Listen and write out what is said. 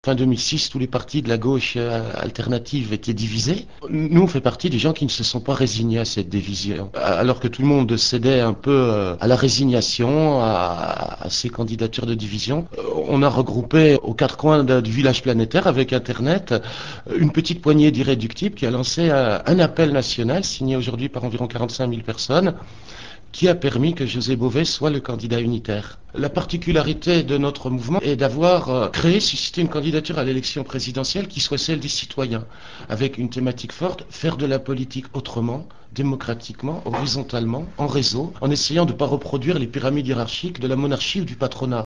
Fin 2006, tous les partis de la gauche alternative étaient divisés. Nous, on fait partie des gens qui ne se sont pas résignés à cette division. Alors que tout le monde cédait un peu à la résignation, à ces candidatures de division, on a regroupé aux quatre coins du village planétaire avec Internet une petite poignée d'irréductibles qui a lancé un appel national signé aujourd'hui par environ 45 000 personnes qui a permis que José Bové soit le candidat unitaire. La particularité de notre mouvement est d'avoir créé, suscité une candidature à l'élection présidentielle qui soit celle des citoyens, avec une thématique forte, faire de la politique autrement, démocratiquement, horizontalement, en réseau, en essayant de ne pas reproduire les pyramides hiérarchiques de la monarchie ou du patronat.